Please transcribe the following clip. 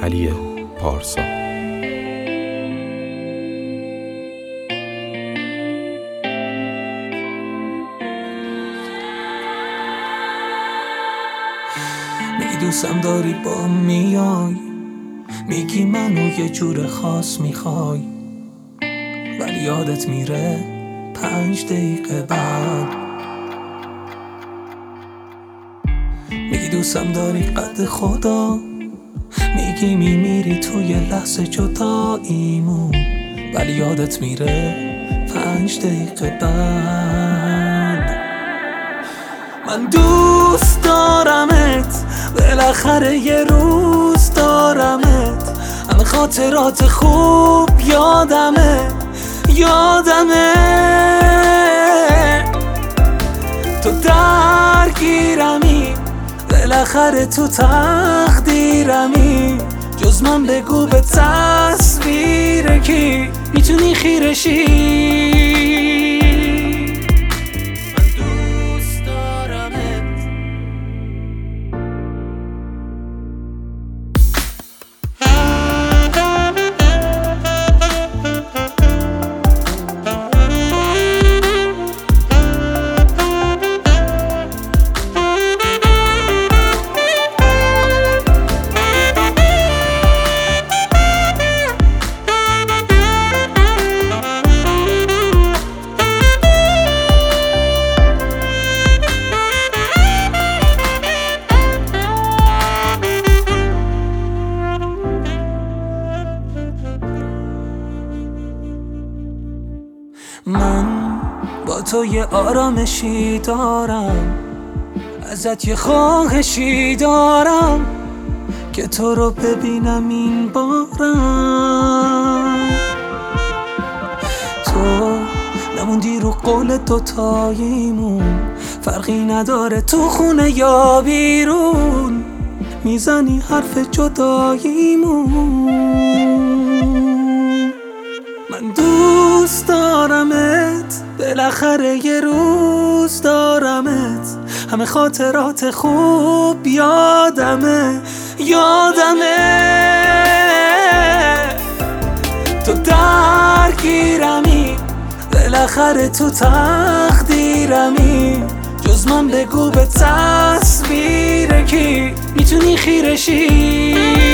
علی پارسا. میگی دوستم داری با میای، میگی منو یه جور خاص میخوای، ولی یادت میره 5 دقیقه بعد. میگی دوستم داری قد خدا، میگی میمیری توی لحظه جداییمون، ولی یادت میره 5 دقیقه بعد. من دوست دارمت، بالاخره یه روز دارمت، همه خاطرات خوب یادمه تو درگیرمی، بالاخره تو تقدیرمی، جز من بگو به تصویر کی میتونی خیرشی. من با تو یه آرامشی دارم، ازت یه خواهشی دارم که تو رو ببینم این بارم. تو نموندی رو قول دوتاییمون، فرقی نداره تو خونه یا بیرون، میزنی حرف جداییمون. من دوست دارمت، بالاخره یه روز دارمت، همه خاطرات خوب یادمه تو درگیرمی، بالاخره تو تقدیرمی، جز من بگو به تصویر کی میتونی خیرشی.